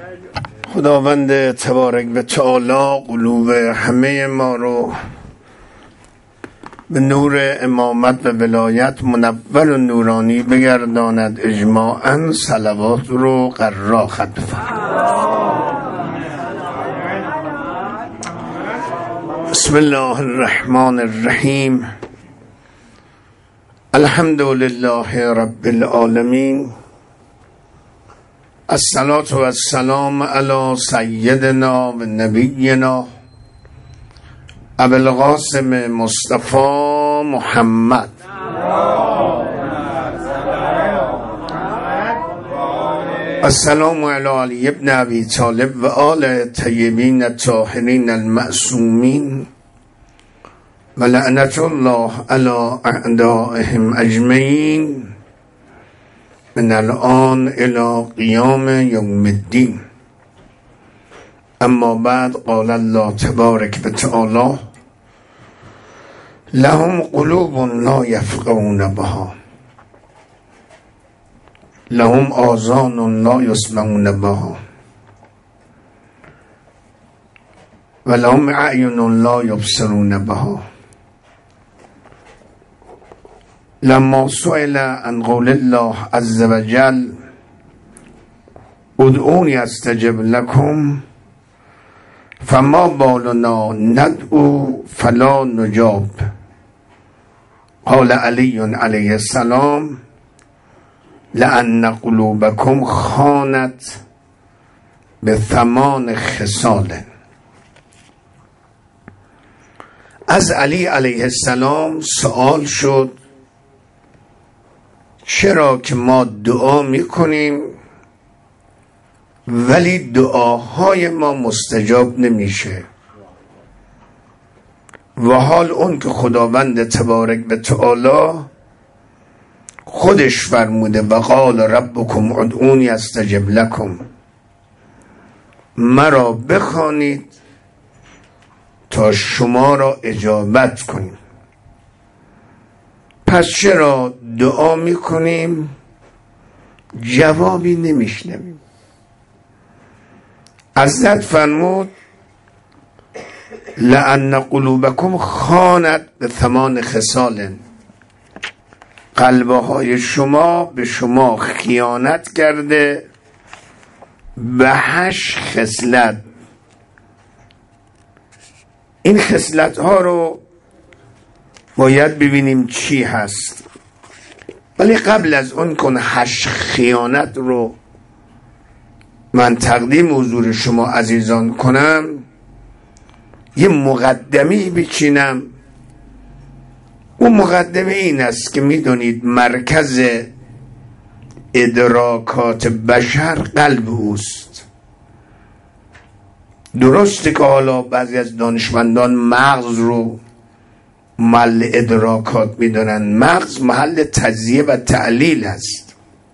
خداوند تبارک و تعالی قلوب همه ما رو به نور امامت و ولایت منور و نورانی بگرداند. اجماعاً صلوات رو قرار خط بفرمایید. بسم الله الرحمن الرحیم. الحمد لله رب العالمین. الصلاة و السلام علی سیدنا و نبینا ابو القاسم مصطفی محمد السلام علی علی ابن ابی طالب و آل طیبین الطاهرین المعصومین و لعنت الله علی اعدائهم اجمعین من الان الى قیام یوم الدین. اما بعد، قال الله تبارک و تعالی لهم قلوب لا یفقهون بها لهم آذان لا یسمعون بها و لهم اعین لا یبصرون بها. لما سئل عن قول الله عز وجل ادعوني استجب لكم فما بالنا ندعو فلا نجاب، قال علي عليه السلام لأن قلوبكم خانت بثمان خصال. از علی علیه السلام سوال شد چرا که ما دعا میکنیم ولی دعاهای ما مستجاب نمیشه، و حال اون که خداوند تبارک و تعالی خودش فرموده و قال ربکم ادعونی استجب لکم، مرا بخوانید تا شما را اجابت کنیم. پس چرا دعا میکنیم جوابی نمیشنویم؟ حضرت فرمود لأن قلوبکم خانت بثمان خصال، قلبهای شما به شما خیانت کرده به 8 خصلت. این خصلت ها رو باید ببینیم چی هست، ولی قبل از اون کن 8 خیانت رو من تقدیم حضور شما عزیزان کنم، یه مقدمه بچینم. اون مقدمه این است که میدونید مرکز ادراکات بشر قلب اوست. درسته که حالا بعضی از دانشمندان مغز رو محل ادراکات میدونن، مغز محل تجزیه و تعلیل است.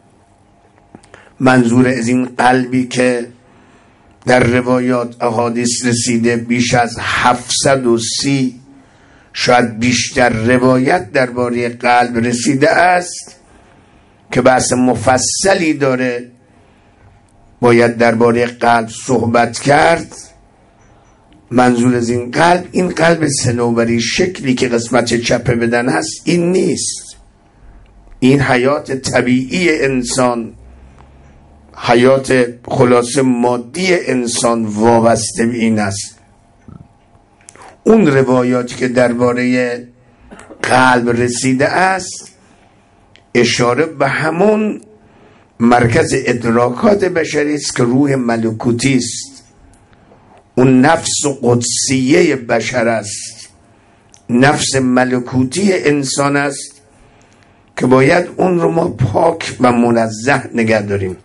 منظور از این قلبی که در روایات احادیث رسیده بیش از 730 شاید بیشتر روایت درباره قلب رسیده است که بحث مفصلی داره، باید درباره قلب صحبت کرد. منظور از این قلب صنوبری شکلی که قسمت چپ بدن هست این نیست. این حیات طبیعی انسان، حیات خلاصه مادی انسان وابسته به این است. اون روایاتی که درباره قلب رسیده است اشاره به همون مرکز ادراکات بشری است که روح ملکوتی است. اون نفس قدسیه بشر است، نفس ملکوتی انسان است که باید اون رو ما پاک و منزه نگه داریم.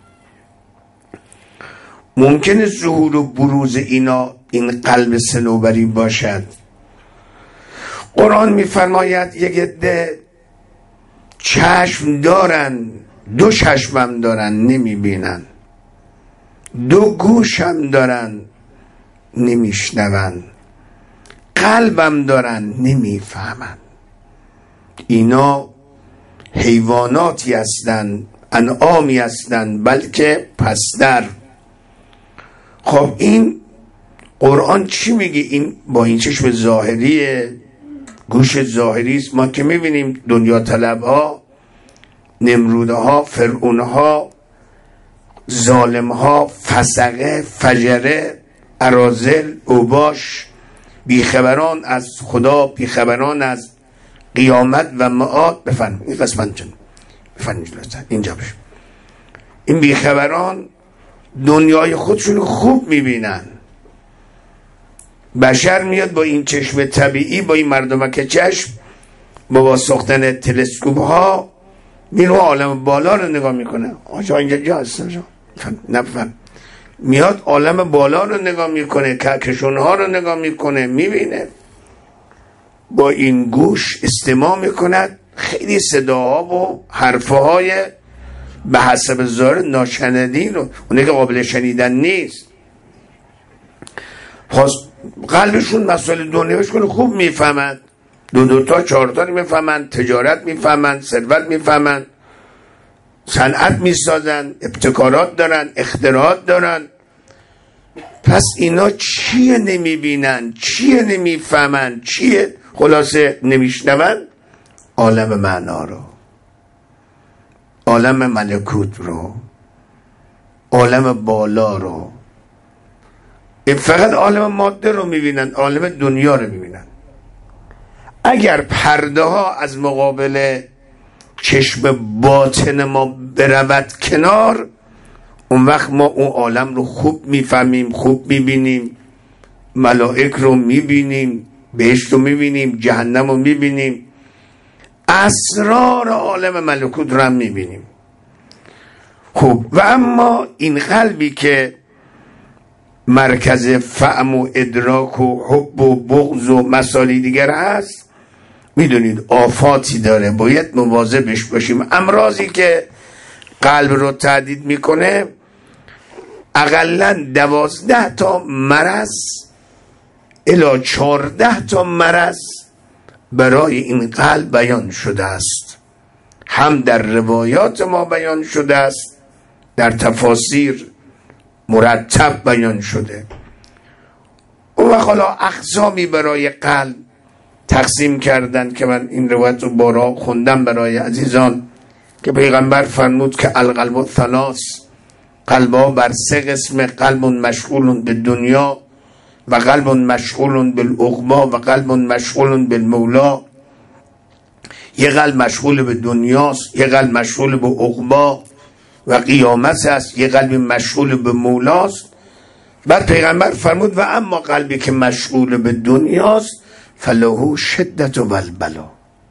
ممکنه ظهور و بروز این قلب صنوبری باشد. قرآن میفرماید یک عده چشم دارن، 2 چشمم دارن نمیبینن، 2 گوشم دارن نمیشنون، قلبم دارن نمیفهمن. اینا حیواناتی هستند، انعامی هستند، بلکه پستر. خب این قرآن چی میگه؟ این با این چشم ظاهریه، گوش ظاهری است. ما که میبینیم دنیا طلب ها، نمروده ها، فرعون ها، ظالم ها، فسقه، فجره، اراذل، اوباش، بیخبران از خدا، بیخبران از قیامت و معاد. بفرمایید این قسمت جن، بفرمایید اینجا بشه. این بیخبران دنیای خودشون خوب میبینن. بشر میاد با این چشم طبیعی، با این مردمک چشم، با ساختن تلسکوپ ها میره عالم بالا رو نگاه میکنه. آجا اینجا جا هستن، نفهم. میاد عالم بالا رو نگاه میکنه، کهکشان ها رو نگاه میکنه، میبینه. با این گوش استماع میکند. خیلی صداها و حرفهای به حسب ظاهر ناشنیدین و اونه که قابل شنیدن نیست. قلبشون مسائل دنیاشون خوب میفهمند، دو تا چهار تا میفهمند، تجارت میفهمند، ثروت میفهمند، صنعت میسازن، ابتکارات دارن، اختراعات دارن. پس اینا چیه نمیبینن، چیه نمیفهمن، چیه خلاصه نمیشنون؟ عالم معنا رو، عالم ملکوت رو، عالم بالا رو. این فقط عالم ماده رو میبینن، عالم دنیا رو میبینن. اگر پرده ها از مقابل چشم باطن ما برود کنار، اون وقت ما اون عالم رو خوب میفهمیم، خوب میبینیم. ملائک رو میبینیم، بهشت رو میبینیم، جهنم رو میبینیم، اسرار عالم ملکوت رو هم میبینیم. خب و اما این قلبی که مرکز فهم و ادراک و حب و بغض و مسائل دیگر هست، میدونید آفاتی داره، باید مواظبش باشیم. امراضی که قلب رو تهدید میکنه، اقلاً 12 تا مرض الی 14 تا مرض برای این قلب بیان شده است. هم در روایات ما بیان شده است، در تفاسیر مرتب بیان شده. و حالا اقسامی برای قلب تقسیم کردن که من این روایت رو بارها خوندم برای عزیزان که پیغمبر فرمود که القلب ثلاث، قلبها بر 3 قسم: قلب مشغول به دنیا و قلب مشغول بالعقبی و قلب مشغول بالمولا. یه قلب مشغول به دنیاست، یه قلب مشغول به عقبی و قیامت است، یه قلب مشغول به مولاست. بعد پیغمبر فرمود و اما قلبی که مشغول به دنیاست فله شدت و بلا،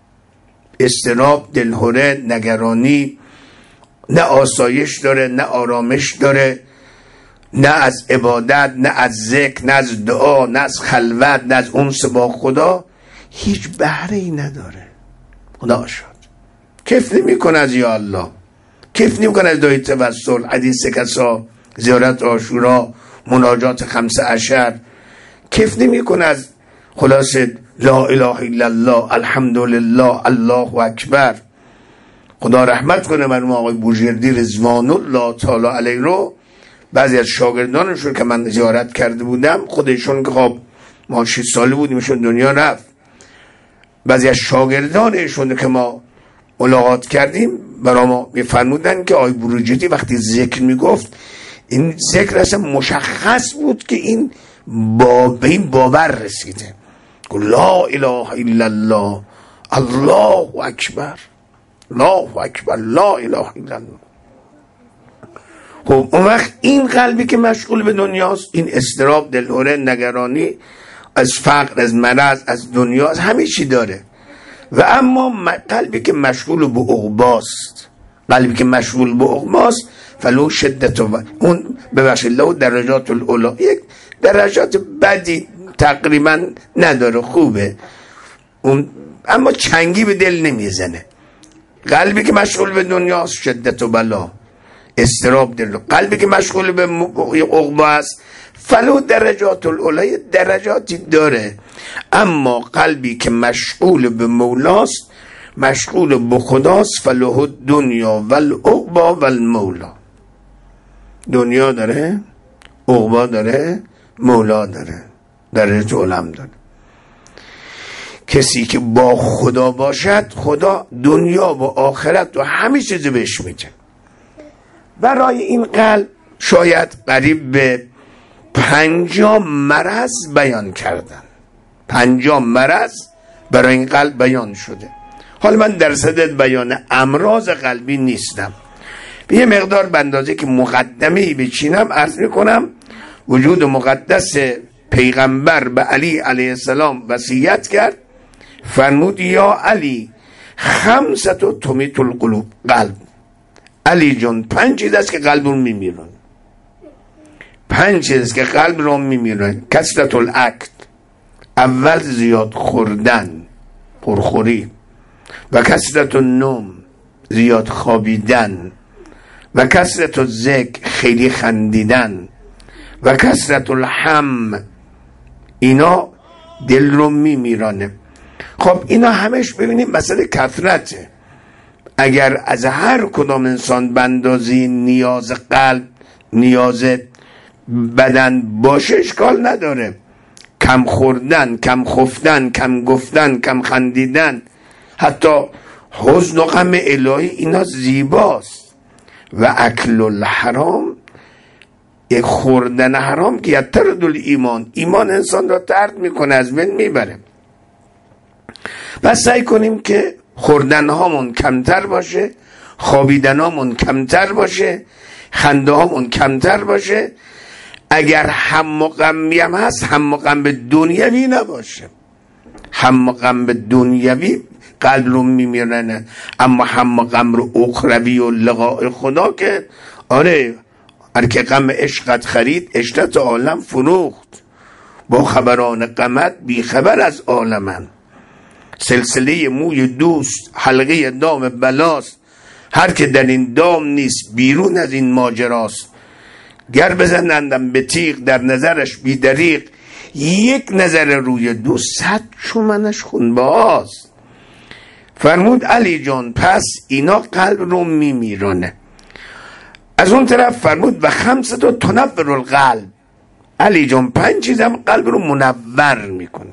استراب، دلهره، نگرانی، نه آسایش داره، نه آرامش داره، نه از عبادت، نه از ذکر، نه از دعا، نه از خلوت، نه از انس با خدا، هیچ بهره ای نداره. خدا شد کیف نمی کنه از یا الله، کیف نمی کنه از دعای توسل، حدیث کسا، زیارت عاشورا، مناجات 15، کیف نمی کنه از خلاصه لا اله الا الله، الحمدلله، الله اکبر. خدا رحمت کنه مرحوم آقای بوجردی رضوان الله تعالی علیه رو. بعضی از شاگردانشون که من زیارت کرده بودم، خودشون که خب ما 6 ساله بودیم ایشون دنیا رفت، بعضی از شاگردانشون که ما ملاقات کردیم برای ما میفرمودن که آقای بوجردی وقتی ذکر میگفت، این ذکر اصلا مشخص بود که این به این باور رسیده. لا اله الا الله، الله اکبر، الله اکبر، لا اله الا الله. خب اون وقت این قلبی که مشغول به دنیاست، این استراب، دلهره، نگرانی از فقر، از مرض، از دنیا، از همه چی داره. و اما قلبی که مشغول به عقباست، قلبی که مشغول به عقباست فلو شدت و اون ببخشید له درجات الاولا، یک درجات بدی تقریبا نداره، خوبه اون، اما چنگی به دل نمیزنه. قلبی که مشغول به دنیاست شدت و بلا، استراب دل. قلبی که مشغول به عقبا است فلو درجات الاولا، درجاتی داره. اما قلبی که مشغول به مولاست، مشغول به خداست، فله دنیا و العقبا و المولا. دنیا داره، عقبا داره، مولا داره، درجه علم داره. کسی که با خدا باشد، خدا دنیا و آخرت و همه چیز بهش میده. برای این قلب شاید قریب به 50 مرض بیان کردن. 50 مرض برای این قلب بیان شده. حالا من در صدد بیان امراض قلبی نیستم، به یه مقدار به اندازه که مقدمه‌ای بچینم عرض میکنم. وجود مقدس پیغمبر به علی علیه السلام وصیت کرد، فرمود یا علی 5 تمیت القلوب، قلب علی جان 5 چیز است که قلب رو میمیرن. 5 چیز است که قلب رو میمیرن. کثرت الاکل، اول زیاد خوردن، پرخوری، و کثرت النوم، زیاد خوابیدن، و کثرت الذکر، خیلی خندیدن، و کثرت الهم، اینا دل رو میمیرانه. خب اینا همش ببینیم مسئله کثرته. اگر از هر کدام انسان بندازی نیاز قلب، نیاز بدن باشه اشکال نداره. کم خوردن، کم خفتن، کم گفتن، کم خندیدن، حتی حزن و غم الهی، اینا زیباست. و اکل الحرام، یک خوردن حرام که یطرد الایمان، ایمان انسان را طرد میکنه، از بین میبره. پس سعی کنیم که خوردن هامون کمتر باشه، خوابیدن هامون کمتر باشه، خنده هامون کمتر باشه. اگر هم و غمی هم هست، هم و غم به دنیوی نباشه. هم و غم به دنیوی قلب رو میمیرنه، اما هم و غم رو اخروی و لقاء خدا که آره، هر که غم عشقت خرید عشرت عالم فروخت. با خبران غمت بی خبر از عالمن. سلسله موی دوست حلقه دام بلاست، هر که در این دام نیست بیرون از این ماجراست. گر بزنندم به تیغ در نظرش بی دریغ، یک نظر روی دوست 100 چومنش خونباست. فرمود علی جان پس اینا قلب رو میمیرانه. از اون طرف فرمود و 5 تنور القلب، علی جان 5 چیزم قلب رو منور میکنه.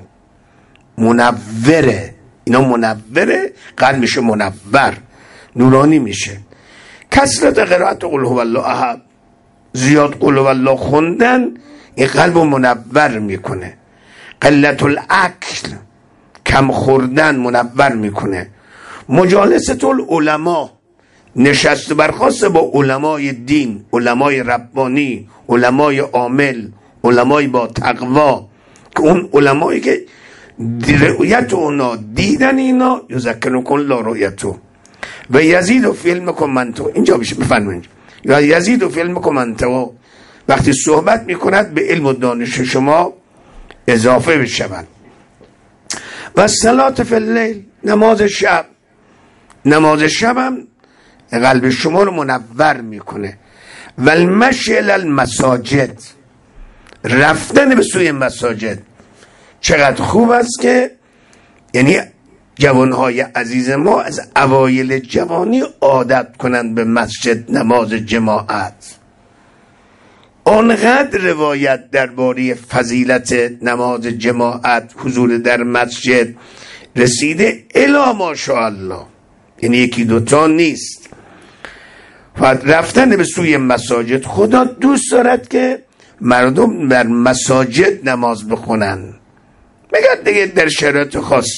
منوره، اینا منوره، قلب میشه منور، نورانی میشه. کثرت قرائت قل هو الله احد، زیاد قل هو الله خوندن این قلب رو منور میکنه. قلت الاکل، کم خوردن منور میکنه. مجالست العلماء، نشست برخاست با علمای دین، علمای ربانی، علمای عامل، علمای با تقوا، که اون علمایی که رؤیت اونا، دیدن اینا، یذکرکم لا رؤیتو و یزید فی علمکم من تو. اینجا بشه بفرمایید یا یزید فی علمکم من تو، وقتی صحبت میکند به علم و دانش شما اضافه بشوند. و صلات فی اللیل، نماز شب، نماز شب هم قلب شما رو منور میکنه. و المشی الی المساجد، رفتن به سوی مساجد. چقدر خوب است که یعنی جوانهای عزیز ما از اوایل جوانی عادت کنند به مسجد، نماز جماعت. آنقدر روایت درباره فضیلت نماز جماعت، حضور در مسجد رسیده الا ماشاءالله، یعنی یکی دوتا نیست. و رفتن به سوی مساجد، خدا دوست دارد که مردم در مساجد نماز بخونن، مگر دیگه در شرایط خاص.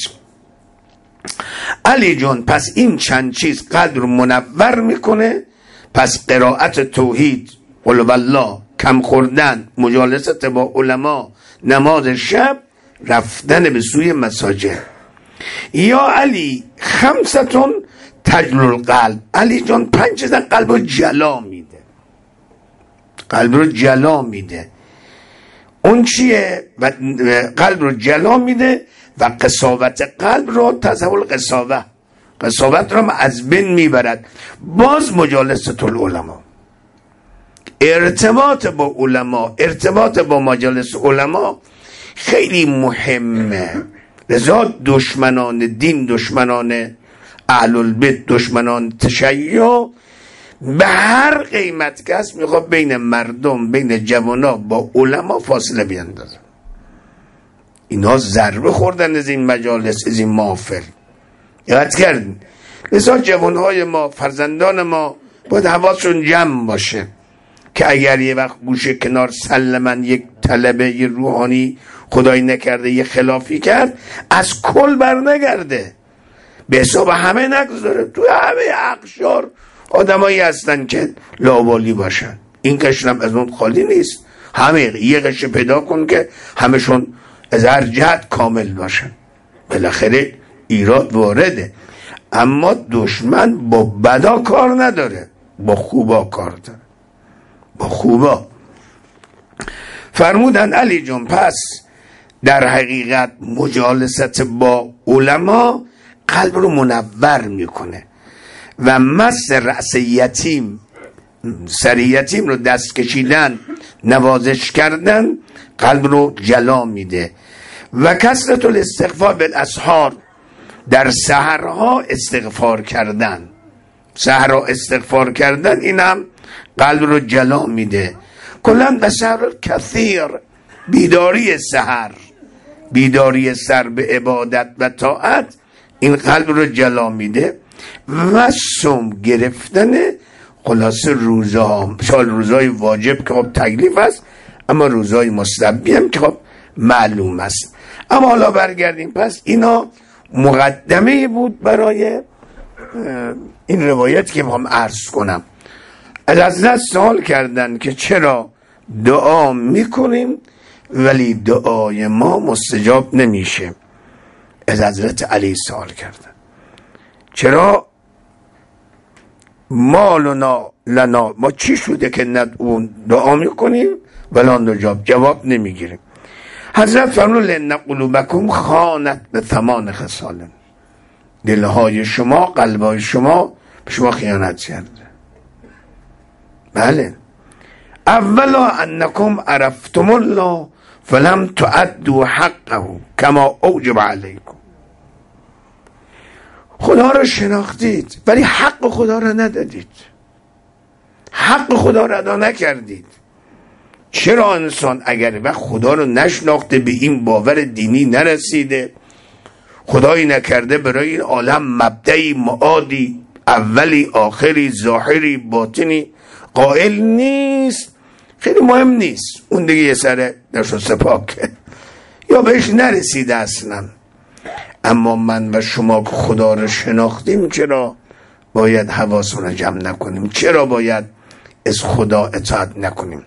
علی جان پس این چند چیز قلب رو منور میکنه. پس قرائت توحید، قل والله، کم خوردن، مجالست با علما، نماز شب، رفتن به سوی مساجد. یا علی 5 تجل القلب، علی جان 5 چیز قلب رو جلا میده، قلب رو جلا میده. اون چیه؟ قلب رو جلا میده و قساوت قلب رو تزول قساوت، قساوت رو از بین میبرد. باز مجالست العلماء، ارتباط با علما، ارتباط با مجالس علما خیلی مهمه. لذا دشمنان دین، دشمنان اهل البیت، دشمنان تشیع به هر قیمت کس میخواد بین مردم، بین جوانا با علما فاصله بیندازن. اینا ضربه خوردن از این مجالس، از این محافل. یاد کردن لذا جوانهای ما، فرزندان ما باید حواسشون جمع باشه که اگر یه وقت گوشه کنار سلمن یک طلبه یه روحانی خدایی نکرده یه خلافی کرد، از کل بر نگرده، به حساب همه نگذاره. تو همه اقشار آدمایی هستن که لاوالی باشن، این قشرم از اون خالی نیست. همه یه قشر پیدا کن که همشون از هر جهت کامل باشن. بالاخره ایراد وارده، اما دشمن با بدا کار نداره، با خوبا کار داره، با خوبا. فرمودن علی جان پس در حقیقت مجالست با علما قلب رو منور میکنه و مس رأس یتیم، سر یتیم رو دست کشیدن، نوازش کردن، قلب رو جلا میده. و کثرت الاستغفار بالاسحار، در سحرها استغفار کردن، سحرها استغفار کردن، این هم قلب رو جلا میده. کلا بسحر کثیر، بیداری سحر، بیداری سر به عبادت و طاعت، این قلب رو جلا میده. و سم گرفتن خلاصه روزها، مثال روزهای واجب که خب تکلیف است، اما روزهای مستحبی هم که خب معلوم است. اما حالا برگردیم، پس اینا مقدمه بود برای این روایت که میخوام عرض کنم. از حضرت سوال کردن که چرا دعا میکنیم ولی دعای ما مستجاب نمیشه. از حضرت علی سوال کردن چرا مالنا لنا، ما چی شده که ندعون دعا میکنیم ولی نجاب، جواب نمیگیریم. حضرت فرمود لأن قلوبکم خانت به ثمان خصال، دلهای شما، قلبهای شما به شما خیانت کرده. بله، اولا انکم عرفتم الله فلم تؤدوا حقه کما اوجب علیکم، خدا را شناختید ولی حق خدا را ندادید، حق خدا را ادا نکردید. چرا انسان اگر وقت خدا رو نشناخته، به این باور دینی نرسیده، خدایی نکرده برای این عالم مبدعی، معادی، اولی، آخری، ظاهری، باطنی قائل نیست، خیلی مهم نیست، اون دیگه یه سر نشو سپاکه یا بهش نرسیده اصلا. اما من و شما که خدا رو شناختیم چرا باید حواسون رو جمع نکنیم؟ چرا باید از خدا اطاعت نکنیم؟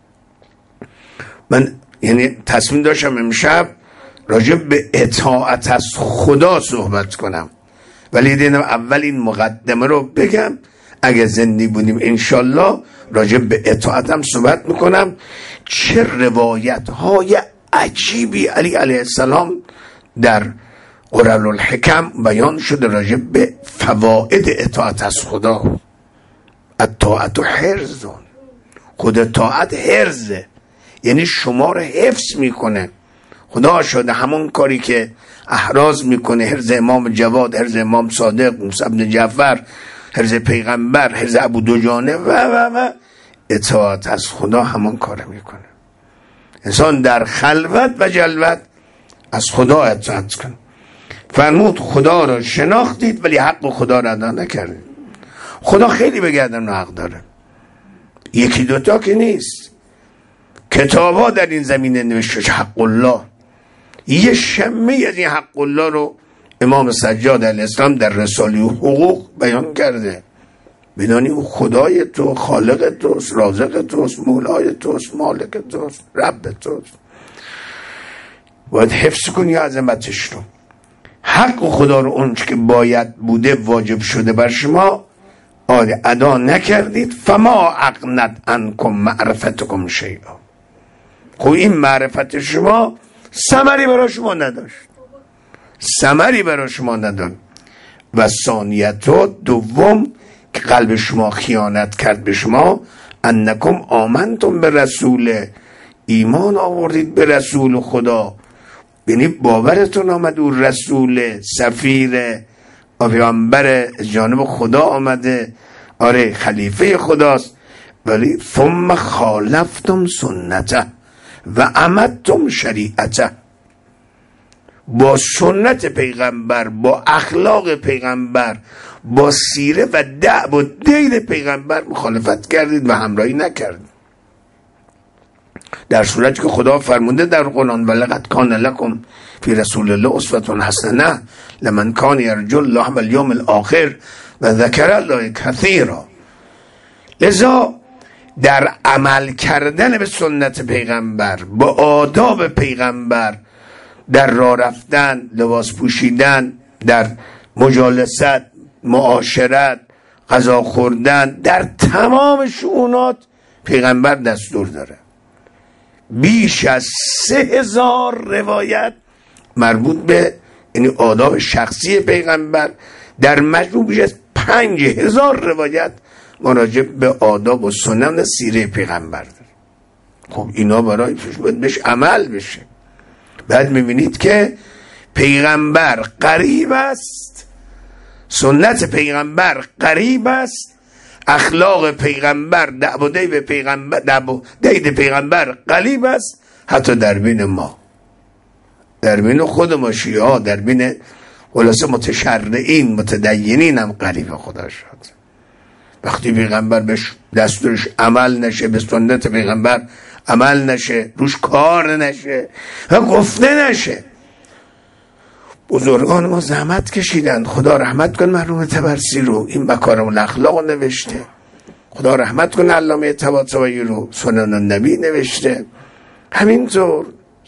من یعنی تصمیم داشتم امشب راجع به اطاعت از خدا صحبت کنم، ولی دیدم اول این مقدمه رو بگم، اگه زنده بودیم انشالله راجع به اطاعتم صحبت میکنم. چه روایت های عجیبی علی علیه السلام در قرآن الحکم بیان شده راجع به فواید اطاعت از خدا. اطاعت و حرز، خود اطاعت حرزه، یعنی شما رو حفظ میکنه. خدا شده همون کاری که احراز میکنه، حرز امام جواد، حرز امام صادق، موسی بن جعفر، حرز پیغمبر، حرز ابو دجانه و اطاعت از خدا همون کار میکنه. انسان در خلوت و جلوت از خدا اطاعت کن. فرمود خدا را شناختید ولی حق خدا را ادا نکردید. خدا خیلی به گردن حق داره، یکی دوتا که نیست. کتابا در این زمینه نوشته حق الله، یه شمه از این حق الله رو امام سجاد علیه السلام در رساله حقوق بیان کرده. بدانی او خدای تو، خالق توست، رازق توست، مولای توست، مالک توست، رب توست، باید حفظ کنی عظمتش رو. حق خدا رو اون که باید بوده واجب شده بر شما ادا نکردید. فما اغنت عنکم معرفتکم شیئا، خب این معرفت شما ثمری برای شما نداشت، ثمری برای شما نداشت. و ثانیت و دوم که قلب شما خیانت کرد به شما، انکم آمنتم به رسول، ایمان آوردید به رسول خدا، یعنی باورتون آمد او رسول، سفیر، پیامبر جانب خدا آمده، آره خلیفه خداست، ولی ثم خالفتم سنته و عمدتم شریعته. با سنت پیغمبر، با اخلاق پیغمبر، با سیره و دأب و دین پیغمبر مخالفت کردید و همراهی نکردید، در صورتی که خدا فرمونده در قرآن ولقد کان لکم فی رسول الله اسوة حسنه لمن کان یرجو الله والیوم الاخر و ذکر الله کثیرا. لذا در عمل کردن به سنت پیغمبر، با آداب پیغمبر، در راه رفتن، لباس پوشیدن، در مجالست، معاشرت، غذا خوردن، در تمام شؤونات پیغمبر دستور داره. بیش از 3000 روایت مربوط به یعنی آداب شخصی پیغمبر، در مجموع بیش از 5000 روایت مراجع به آداب و سنن سیره پیغمبر داره. خب اینا برای باید بهش عمل بشه. بعد میبینید که پیغمبر قریب است، سنت پیغمبر قریب است، اخلاق پیغمبر، دأب و دید پیغمبر قریب است، حتی در بین ما، در بین خود ما شیعه، در بین خلاصه متشرعین متدینین هم قریب خدا شد. وقتی پیغمبر بهش دستورش عمل نشه، به سنت پیغمبر عمل نشه، روش کار نشه و گفته نشه. بزرگان ما زحمت کشیدن، خدا رحمت کن مرحوم طبرسی رو، این مکارم الاخلاق نوشته، خدا رحمت کن علامه طباطبایی رو سنن النبی نوشته. همینطور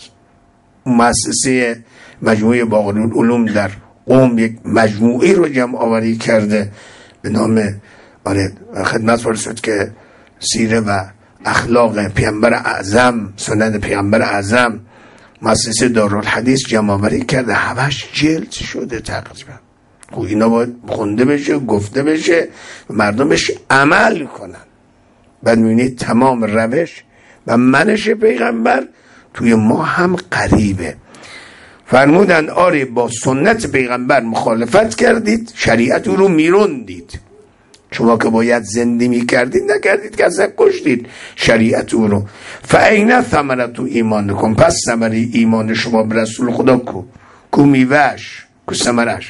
مؤسسه مجموعه باقرالعلوم در قم یک مجموعی رو جمع آوری کرده به نام خدمت فرستاد که سیره و اخلاق پیامبر اعظم، سنن پیامبر اعظم. مؤسسه دارالحدیث جمع آوری کرده، 8 جلد شده تقریبا. خب اینا باید خونده بشه، گفته بشه، مردم بهش عمل کنن. بعد میبینید تمام روش و منش پیغمبر توی ما هم قریبه. فرمودن آره با سنت پیغمبر مخالفت کردید، شریعت رو میروندید. شما که باید زنده میکردید نکردید که اصلا کشتید شریعت او رو. فاین ثمرت ایمانکم، پس ثمره ایمان شما به رسول خدا کو میوهش، کو ثمرش.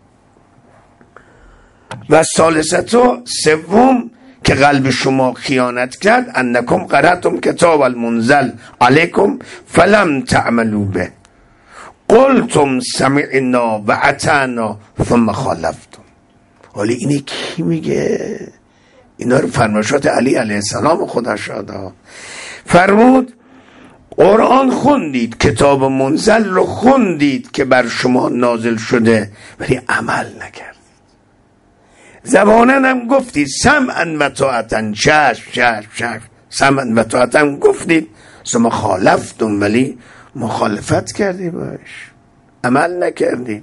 و ثالثتو، سوم که قلب شما خیانت کرد، انکم قرأتم کتاب المنزل علیکم فلم تعملوا به قلتم سمعنا و اطعنا ثم خالفتم. حالا اینه کی میگه؟ اینا رو فرمایشات علی علیه السلام خدا شاده. فرمود قرآن خوندید، کتاب منزل رو خوندید که بر شما نازل شده، ولی عمل نکردید. زبانن هم گفتید سمعا و طاعتا، چشم سمعا و طاعتا گفتید، ثم خالفتم، ولی مخالفت کردید، باش عمل نکردید.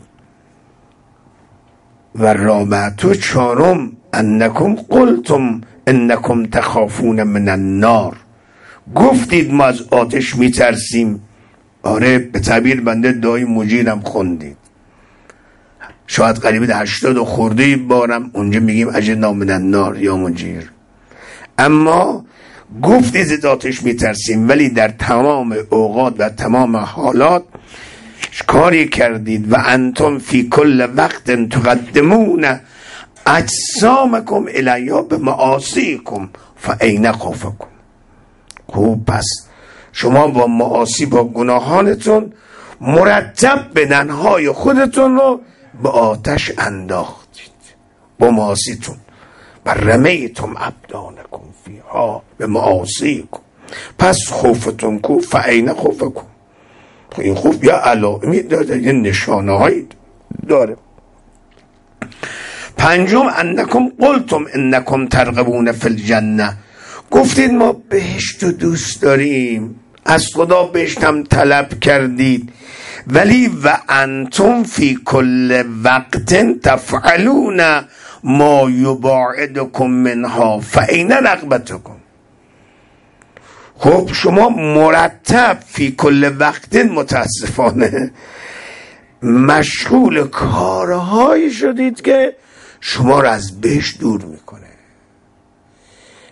و رابعه، چهارم، انکم قلتم انکم تخافون من النار، گفتید ما از آتش میترسیم. آره به تعبیر بنده دعای مجیرم خوندید، شاید قریب 80 خورده بارم اونجا میگیم اجرنا من النار یا مجیر. اما گفتید از آتش میترسیم، ولی در تمام اوقات و تمام حالات کاری کردید. و انتم فی کل وقت تقدمون اجسامکم الیا بمعاصیکم فاین خوفکم. خوب، پس شما با معاصی، با گناهانتون مرتب بدنهای خودتون رو به آتش انداختید با معاصیتون. و رمیتم ابدانکم فیها به معاصیکم، پس خوفتون کو فاین خوفکم. این خوف یا علائمی داره، یه نشانه هایی داره. پنجم، انکم قلتم انکم ترغبون فی الجنه، گفتید ما بهشت رو دوست داریم، از خدا بهشت هم طلب کردید، ولی و انتم فی کل وقت تفعلون ما یباعدکم منها فاین رغبتکم. خب شما مرتب فی کل وقت متاسفانه مشغول کارهایی شدید که شما رو از بهشت دور میکنه.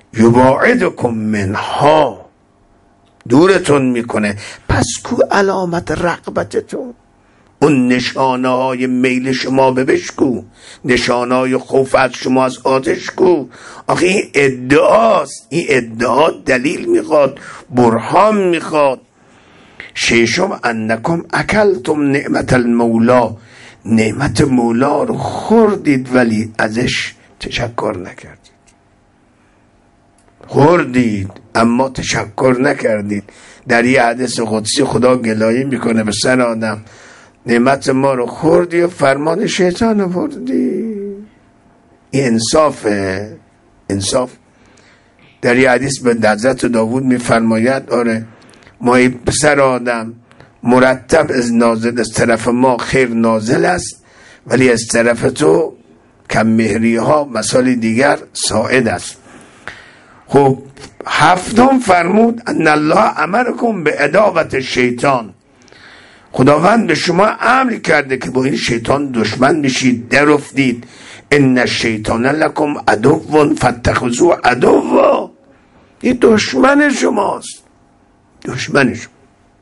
یباعدکم منها، دورتون میکنه. پس کو علامت رغبتتون؟ اون نشانه های میل شما به بشکو، نشانه های خوف از شما از آتش کو. آخه این ادعاست، این ادعا دلیل میخواد، برهان میخواد. ششم انکم اکلتم نعمت المولا، نعمت مولا رو خوردید ولی ازش تشکر نکردید. خوردید اما تشکر نکردید. در یه حدیث قدسی خدا گلایه میکنه به سر آدم، نعمت ما رو خوردی و فرمان شیطان رو بردی. این انصافه، انصاف. در یه حدیث به حضرت داوود میفرماید آره ما به سر آدم مرتب از نازل، از طرف ما خیر نازل است ولی از طرف تو کم مهری ها مثال دیگر ساعد است. خب هفتم فرمود ان الله امرکم به عداوت شیطان، خداوند به شما امر کرده که با این شیطان دشمن بشید، در افتید. ان الشیطان لکم عدو فاتخذوه عدوا، این دشمن شماست، دشمن شما.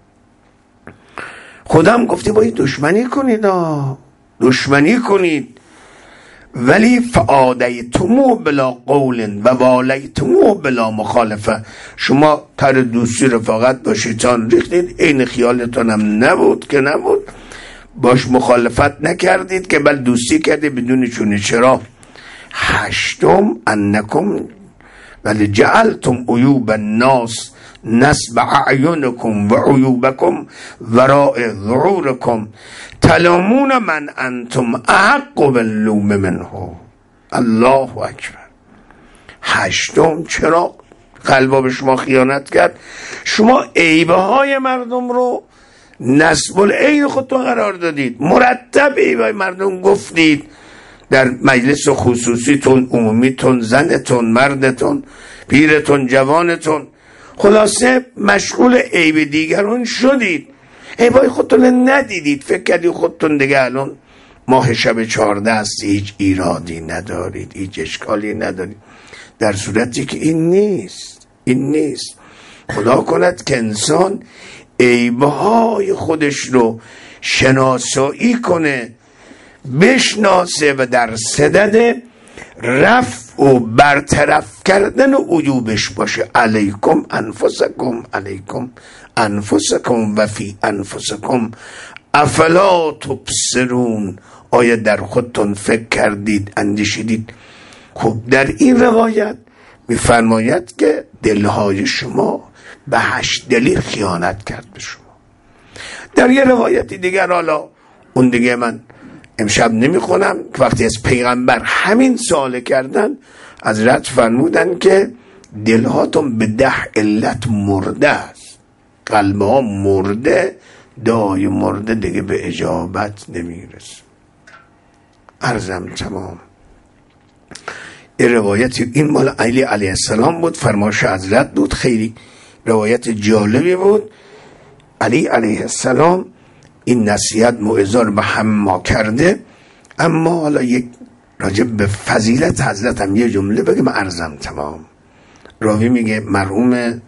خدا هم گفته با این دشمنی کنید، دشمنی کنید. ولی فعادیتمو بلا قول و والیتمو بلا مخالفه، شما تر دوستی رفاقت با شیطان ریختید، این خیالتون هم نبود که نبود، باش مخالفت نکردید که بل دوستی کردید بدون چونه. چرا؟ هشتم انکم ولی جعلتم عیوب الناس نسب اعینکم و عیوبکم وراء ظهورکم تلامون من انتم احق باللوم منه. الله اکبر. هشتم چرا قلبا به شما خیانت کرد؟ شما عیبه های مردم رو نسب العین خودتون قرار دادید، مرتب عیبه مردم گفتید در مجلس خصوصیتون، عمومیتون، زنتون، مردتون، پیرتون، جوانتون، خلاصه مشغول عیب دیگرون شدید، عیبای خودتون ندیدید، فکر کردید خودتون دیگه الان ماه شب 14 است، هیچ ایرادی ندارید، هیچ اشکالی ندارید، در صورتی که این نیست، این نیست. خدا کند که انسان عیبهای خودش رو شناسایی کنه، بشناسه و در صدد رفع و برطرف کردن و عیوبش باشه. علیکم انفسکم، علیکم انفسکم و فی انفسکم افلا تبصرون، آیا در خودتون فکر کردید، اندیشیدید؟ خب در این روایت میفرماید که دلهای شما به 8 دلیل خیانت کرد به شما. در یه روایت دیگر، حالا اون دیگه من امشب نمیخونم، که وقتی از پیغمبر همین سوال کردن، حضرت فرمودن که دلهاتون به 10 علت مرده است، قلبها مرده، دعای مرده دیگه به اجابت نمیرسه. عرضم تمام. این روایت، این مال علی علیه السلام بود، فرمایش حضرت بود، خیلی روایت جالبی بود. علی علیه السلام این نصیحت موعظه رو به هم ما کرده. اما حالا یک راجب به فضیلت حضرت هم یه جمله بگم، عرضم تمام. راوی میگه مرحوم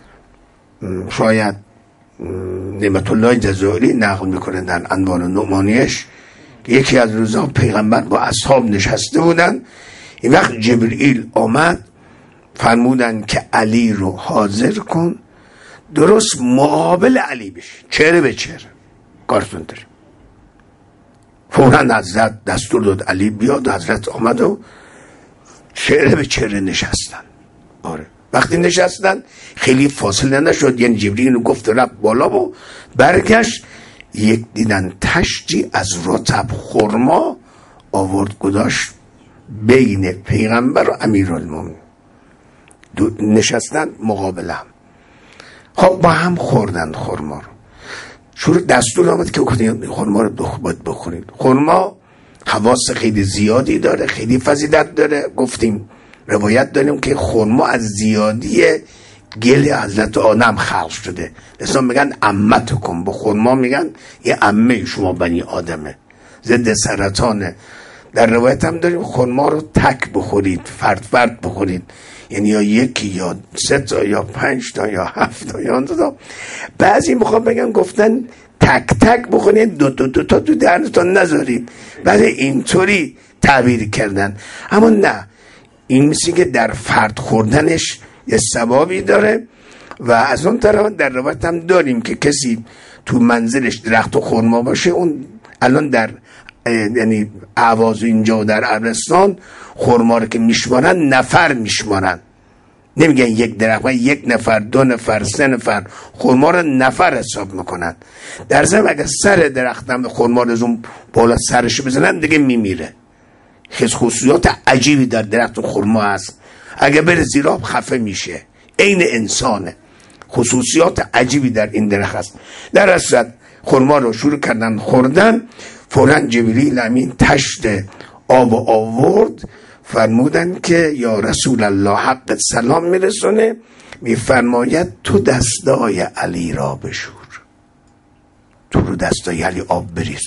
شاید نعمت الله جزائری نقل میکنه در انوار نعمانیش که یکی از روزها پیغمبر با اصحاب نشسته بودن، این وقت جبرئیل آمد، فرمودن که علی رو حاضر کن درست مقابل علی بشی، چهره به چهره، کارتون داریم. فوراً حضرت دستور داد علی بیاد، حضرت آمد و چهره به چهره نشستن. آره وقتی نشستن خیلی فاصله نشد، یعنی جبرئیل گفت رفت بالا و برگشت، یک دیدن تشتی از رطب خرما آورد گذاشت بین پیغمبر و امیرالمومنین، نشستن مقابل هم. خب با هم خوردن خرما رو. شروع دستور آمد که خرما رو باید بخورید. خرما حواس خیلی زیادی داره، خیلی فضیلت داره. گفتیم روایت داریم که خرما از زیادی گل حضرت آدم خلق شده، لذا میگن عمتکم، به خرما میگن یه عمه شما بنی آدمه، ضد سرطانه. در روایت هم داریم خرما رو تک بخورید، فرد فرد بخورید، یعنی یا یکی یا 3 تا یا 5 تا یا 7 تا یا 8 تا. بعضی میخوام بگم گفتن تک تک بخونید، دو تا تو دهنتون نذارید، بعد اینطوری تعبیر کردن. اما نه، این مثل که در فرد خوردنش یه ثوابی داره. و از اون طرف در روایت هم داریم که کسی تو منزلش درخت و خرما باشه، اون الان در یعنی اهواز اینجا و در عربستان خرما رو که میشمارن نفر میشمارن، نمیگن یک درخت، یک نفر، 2 نفر، 3 نفر، خرما رو نفر حساب میکنن. در ضمن اگه سر درختم خرما رو از اون بالا سرش بزنن دیگه میمیره. خصوصیات عجیبی در درخت خرما هست، اگه بره زیر آب خفه میشه، عین انسانه. خصوصیات عجیبی در این درخت هست. در اصل خرما رو شروع کردن خوردن، فوراً جبریل امین تشت آب آورد، فرمودن که یا رسول الله حق سلام میرسونه، میفرماید تو دستای علی را بشور، تو رو دستای علی آب بریز.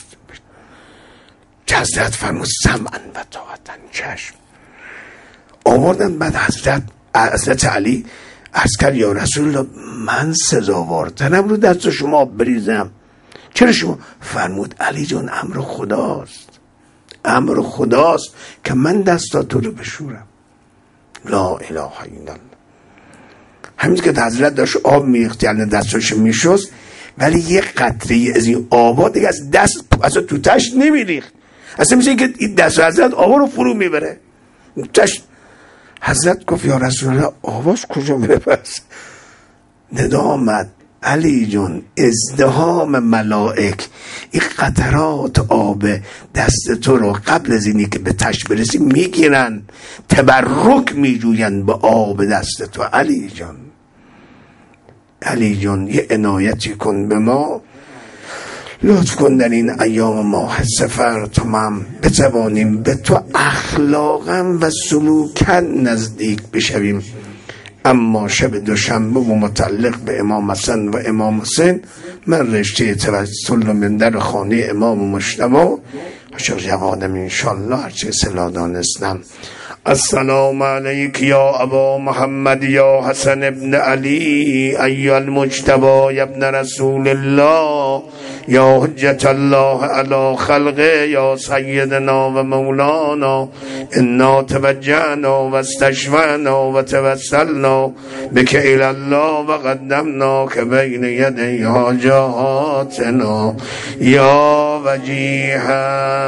حضرت فرمود سمعا و طاعتا، چشم. آوردن. بعد حضرت علی عرض کرد یا رسول الله من سزاوارترم رو دست شما آب بریزم، چرا شما؟ فرمود علی جان امر خداست، امر خداست که من دستا تو رو بشورم. لا اله الا الله. همین که حضرت داشت آب میریخت، یعنی دستاش میشست، ولی یه قطره از این آبا دیگه از دست اصلا تو تشت نمیریخت، اصلا میشه که این دست حضرت آبا رو فرو میبره تشت. حضرت گفت یا رسول الله آواز کجا میره؟ پس ندا آمد علی جون ازدحام ملائک این قطرات آب دست تو رو قبل از اینی که به تشت برسی میگیرن، تبرک میجوین به آب دست تو. علی جان، علی جان یه عنایتی کن به ما، لطف کن در این ایام ماه سفر تمام بتوانیم به تو اخلاقا و سلوکا نزدیک بشویم. اما شب دوشنبه و متعلق به امام حسن و امام حسین، من رشته توسل من در خانه امام مجتبی عاشق جوانم انشالله هرچه صلاح دانستم. السلام علیک یا ابا محمد یا حسن ابن علی ایها المجتبی یا ابن رسول الله یا حجت الله علی خلقه یا سیدنا و مولانا انا توجهنا و استشفعنا و توسلنا بک الی الله و قدمنا که بین یدی حاجاتنا یا وجیها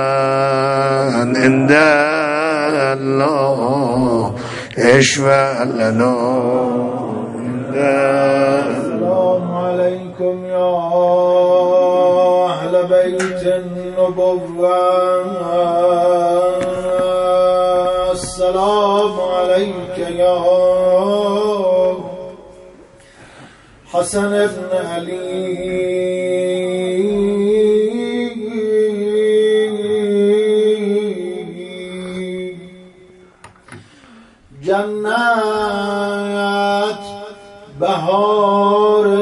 عند الله اشفع لنا. السلام علیکم یا اهل بیت النبوة، السلام علیک یا حسن ابن علی. جنت بهار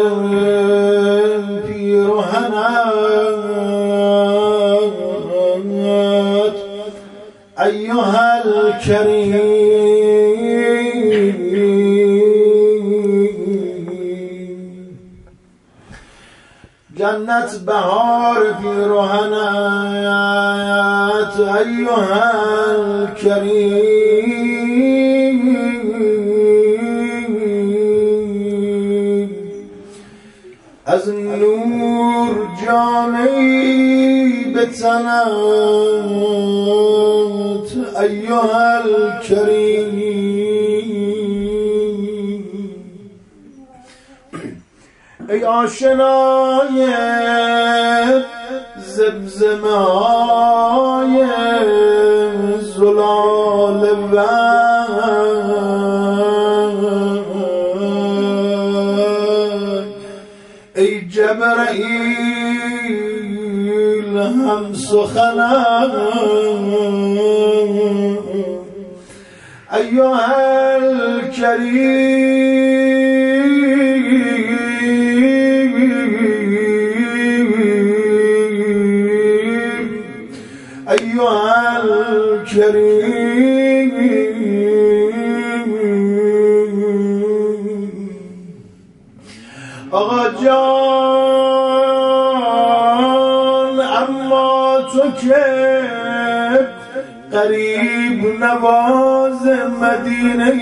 پیرهنت ایها الکریم، جنت بهار پیرهنت ایها الکریم، از نور جامی به تنت ایها الکریم، ای آشنای زمزمه‌های زلال ای جبرائیل هم سخنم ایها الکریم، ایها الکریم. جان اما تو که قریب نواز مدینه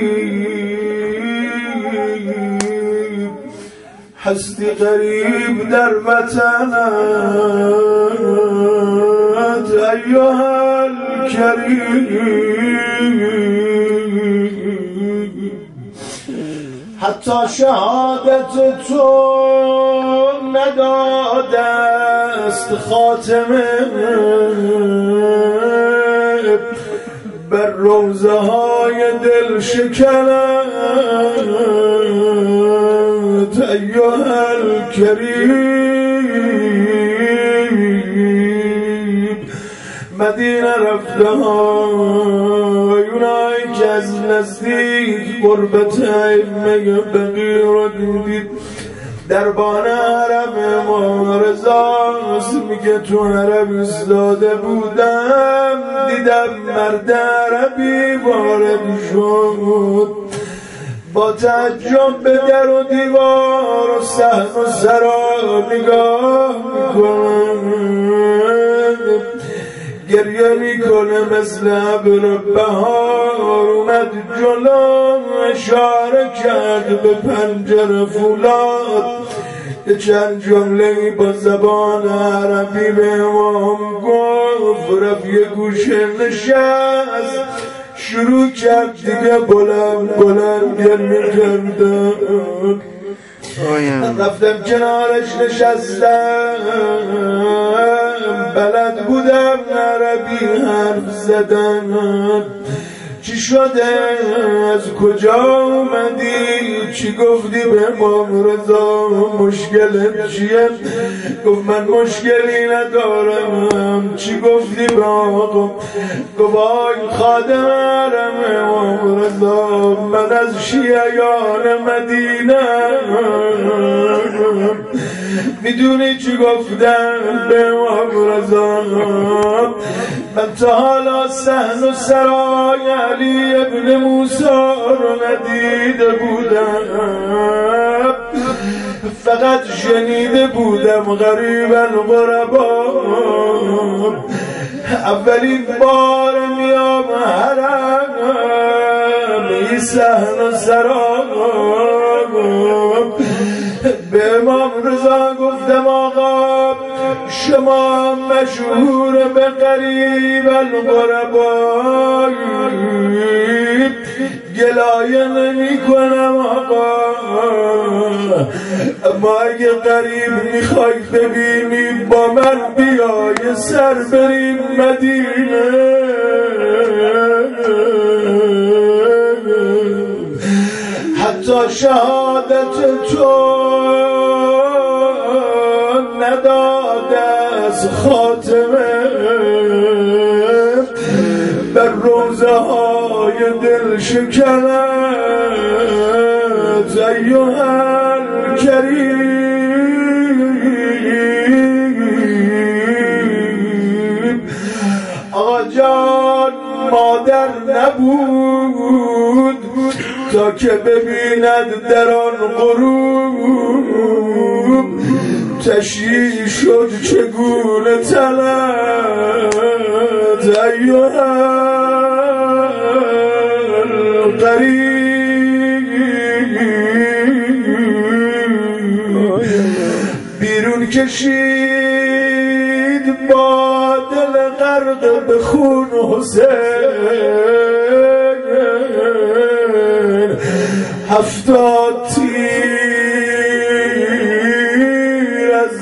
هستی قریب در وطنت ایها الکریم حتی شهادت تو نداده است خاتمه بر روزه های دل شکنت ایها الکریم مدینه رفته اونایی که از نزدیک قربت ائمه بقی رو دیدید دربان حرم امام رضاست میگه تو حرم ایستاده بودم دیدم مرد عربی وارد شد با تعجب به در و دیوار و صحن و سرا نگاه میکنه گریه میکنه مثل ابر بهار اومد جلو اشاره کرد به پنجره فولاد یه چند جمله با زبان عربی به امام گفت رفت یه گوشه نشست شروع کرد دیگه بلند گریه کردن رفتم کنارش نشستم بلد بودم عربی حرف زدن چی شده از کجا اومدی چی گفتی به امام رضا مشکلت چیه گفت من مشکلی ندارم چی گفتی به آقا گفت آی خادم حرم امام رضا من از شیعیان مدینه میدونی چی گفتم به امام رضا من تا حالا صحن و سرای علی ابن موسی رو ندیده بودم فقط شنیده بودم غریبا غربا اولین بار میام حرم این صحن و سرا به امام رضا گفتم آقا شما مشهور به قریب الغربا گلایه نمی کنم آقا اما اگه قریب میخوای ببینی با من بیای سر بریم مدینه حتی شهادت تو نداده از خاتمه بر روزه های دل شکنت ایها الکریم آقا جان مادر نبود تا که ببیند در آن غروب تشییع شد چگونه تنت ایها القریب بیرون کشید با دل غرق به خون حسین 70 تیر از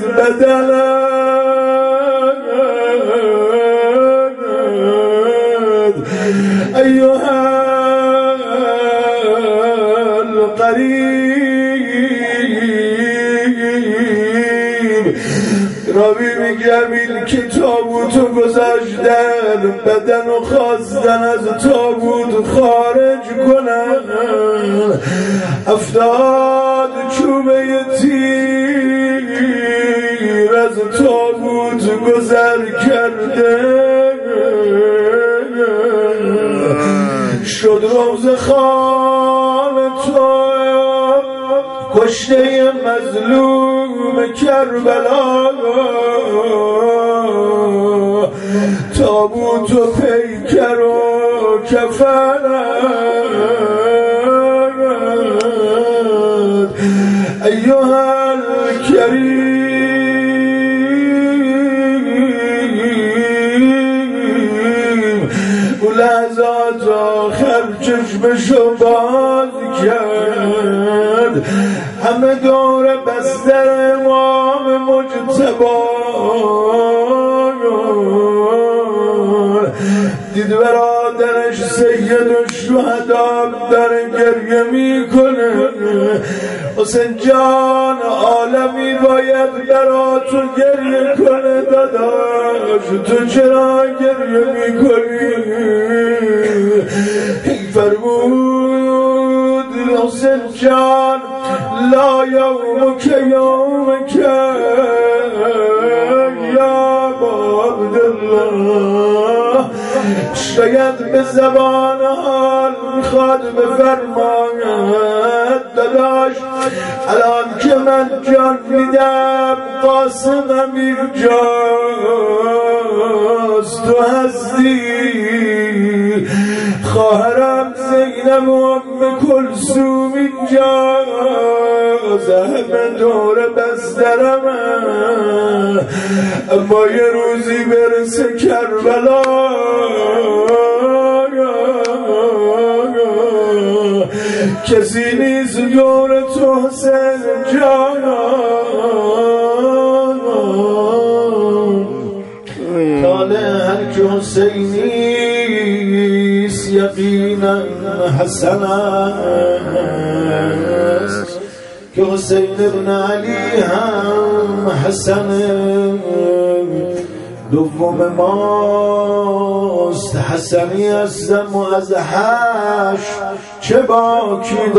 بدنت ایها القریب راوی میگم این که تابوتو گذاشتن بدن و خواستن از تابوت خارج کنن 70 چوبه تیر از تابوت گذر کرده شد روز خان تو کشته مظلوم کربلا تابوت و پیکر و کفنت ایها الکریم او لحظات آخر چشمشو باز کرد همه دور بستر امام مجتبی دید برادرش سید الشهدا داره گریه میکنه حسین جان عالمی باید برا تو گریه کنه داداش تو چرا گریه میکنی فرمود حسین جان لا یومک یومک یا عبدالله شاید به زبان حال میخواد بفرماید داداش الان که من جان میدم قاسم امیرجاست تو هستی خواهرم زینب و ام کلثوم اینجاست همه دور بسترم اما یه روزی برسه کربلا کسی نیست دور تو حسین جان طالع هر که حسینیست یقینا حسن است که حسین ابن علی هم حسن دوم ماست حسنی هستم و از هشت چه باکی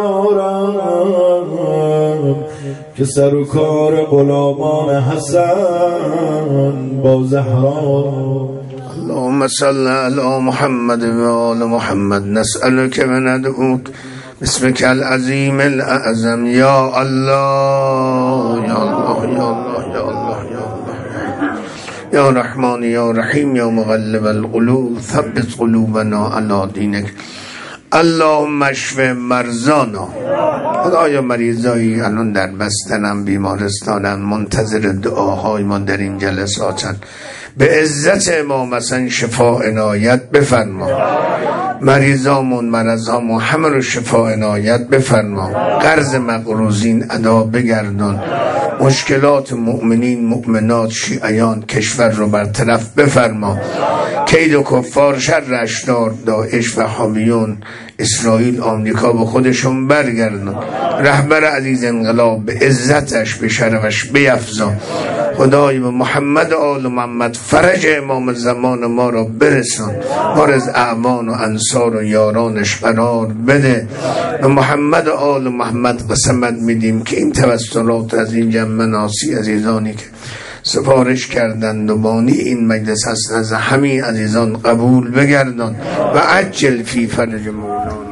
دارم که سر و کار غلامان حسن با زهرا اللهم صل علی محمد و آل محمد نسألك و ندعوك باسمك العظیم الاعظم یا الله یا الله یا الله یا الله یا رحمان یا رحیم یا مغلب القلوب ثبت قلوبنا علی دینک اللهم اشف مرضانا. خدایا مریضایی الان در بستنم بیمارستانم منتظر دعاهای ما در این جلساتن به عزت امام حسن شفا عنایت بفرما مریضامون مرضامون همه رو شفا عنایت بفرما قرض مقروضین ادا بگردان مشکلات مؤمنین مؤمنات شیعیان کشور رو برطرف بفرما کید و کفار شر اشرار داعش و حامیون اسرائیل آمریکا به خودشون برگردن رهبر عزیز انقلاب به عزتش به شرفش بیفزا خدای به محمد آل محمد فرج امام زمان ما را برسان ما را از اعوان و انصار و یارانش قرار بده به محمد آل محمد قسمت میدیم که این توسلات از این جمع ناسی عزیزانی که سفارش کردند و بانی این مجلس هست از همین عزیزان قبول بگردان و عجل فی فرج مولانا.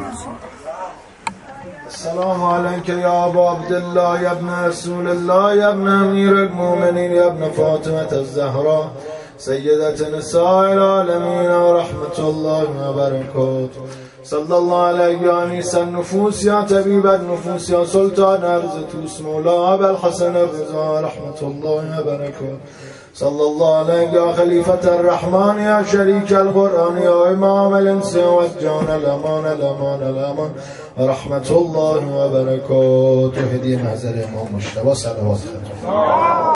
السلام علیک یا ابا عبدالله یا ابن رسول الله یا ابن امیر المؤمنین یا ابن فاطمه الزهرا سیدت نساء العالمین و رحمت الله و برکاته صلی الله علیه یا انیس النفوس یا طبیب النفوس یا سلطان ارض توس مولا ابوالحسن الرضا رحمت الله و برکاته صلی الله علیه یا خلیفة الرحمن یا شریک القرآن یا امام الانس و الجان الامان الامان الامان رحمت الله و برکاته. هدیه نظر امام مجتبی صلوات خدا.